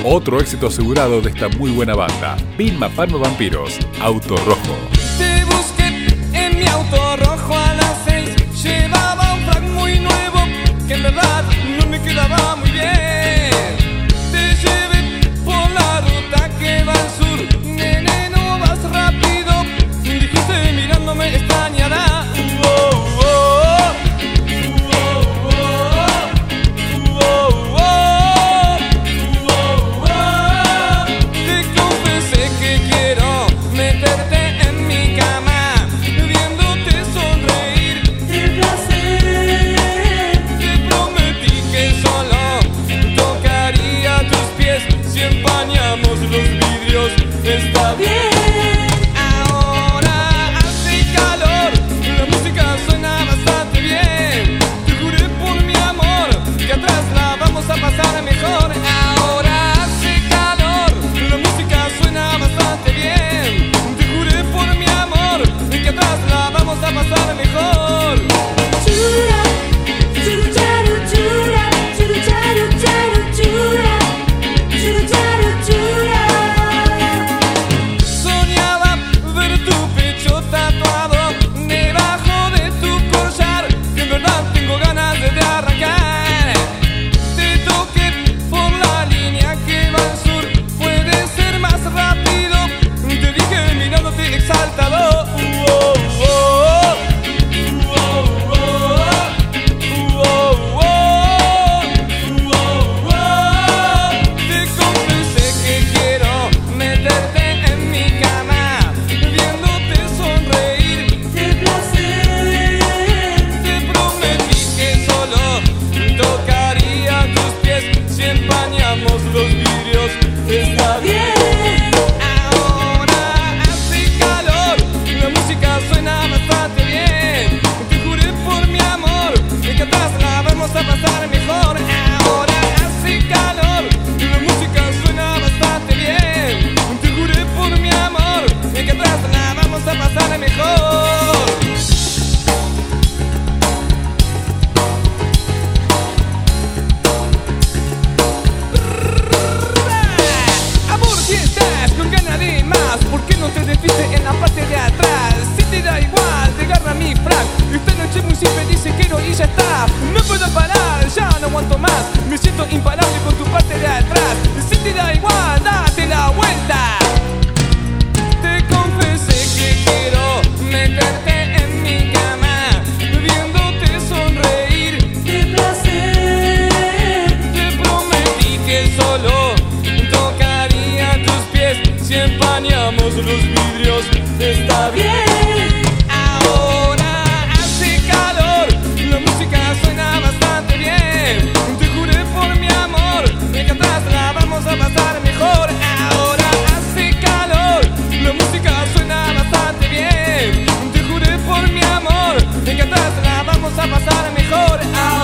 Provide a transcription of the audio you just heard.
Otro éxito asegurado de esta muy buena banda, Vilma Palma Vampiros, Auto Rojo. Te busqué en mi auto rojo a las 6. Llevaba un frac muy nuevo que en verdad no me quedaba muy bien. Te llevé por la ruta que va al sur. Nene, no vas rápido. Dijiste mirándome extrañará. Está bien. Ahora hace calor, la música suena bastante bien. Te juré por mi amor que atrás la vamos a pasar mejor. Ahora hace calor, la música suena bastante bien. Te juré por mi amor que atrás la vamos a pasar mejor. Los vidrios, está bien. Ahora hace calor, la música suena bastante bien. Te juré por mi amor que atrás la vamos a pasar mejor. Ahora hace calor, la música suena bastante bien. Te juré por mi amor que atrás la vamos a pasar mejor. ¿Por qué no te desviste en la parte de atrás? Si te da igual, te agarra mi frac. Esta noche muy simple dice quiero y ya está. No puedo parar, ya no aguanto más. Me siento imparable con tu parte de atrás. Si te da igual, date la vuelta. Te confesé que quiero meterte en mi cama, viéndote sonreír de placer. Te prometí que solo tocaría tus pies si empañamos los vidrios, está bien. Ahora hace calor, la música suena bastante bien. Te juré por mi amor que atrás la vamos a pasar mejor. Ahora hace calor, la música suena bastante bien. Te juré por mi amor que atrás la vamos a pasar mejor. Ahora